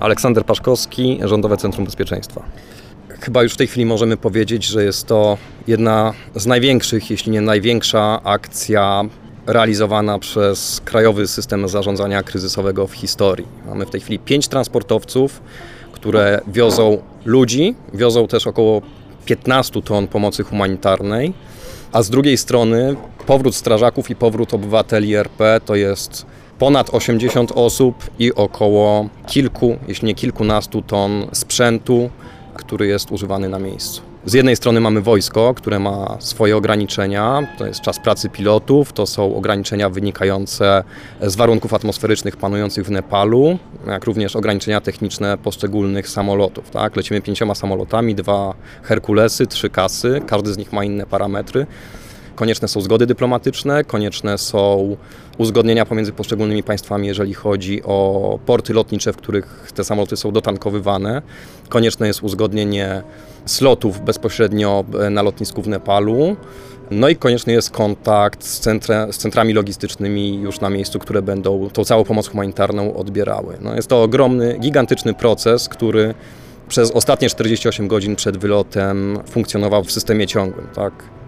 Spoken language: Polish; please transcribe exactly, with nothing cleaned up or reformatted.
Aleksander Paszkowski, Rządowe Centrum Bezpieczeństwa. Chyba już w tej chwili możemy powiedzieć, że jest to jedna z największych, jeśli nie największa akcja realizowana przez Krajowy System Zarządzania Kryzysowego w historii. Mamy w tej chwili pięć transportowców, które wiozą ludzi, wiozą też około piętnaście ton pomocy humanitarnej, a z drugiej strony powrót strażaków i powrót obywateli R P to jest ponad osiemdziesiąt osób i około kilku, jeśli nie kilkunastu ton sprzętu, który jest używany na miejscu. Z jednej strony mamy wojsko, które ma swoje ograniczenia, to jest czas pracy pilotów, to są ograniczenia wynikające z warunków atmosferycznych panujących w Nepalu, jak również ograniczenia techniczne poszczególnych samolotów. Tak? Lecimy pięcioma samolotami, dwa Herkulesy, trzy Kasy, każdy z nich ma inne parametry. Konieczne są zgody dyplomatyczne, konieczne są uzgodnienia pomiędzy poszczególnymi państwami, jeżeli chodzi o porty lotnicze, w których te samoloty są dotankowywane. Konieczne jest uzgodnienie slotów bezpośrednio na lotnisku w Nepalu. No i konieczny jest kontakt z, centra, z centrami logistycznymi już na miejscu, które będą tą całą pomoc humanitarną odbierały. No jest to ogromny, gigantyczny proces, który przez ostatnie czterdzieści osiem godzin przed wylotem funkcjonował w systemie ciągłym. Tak?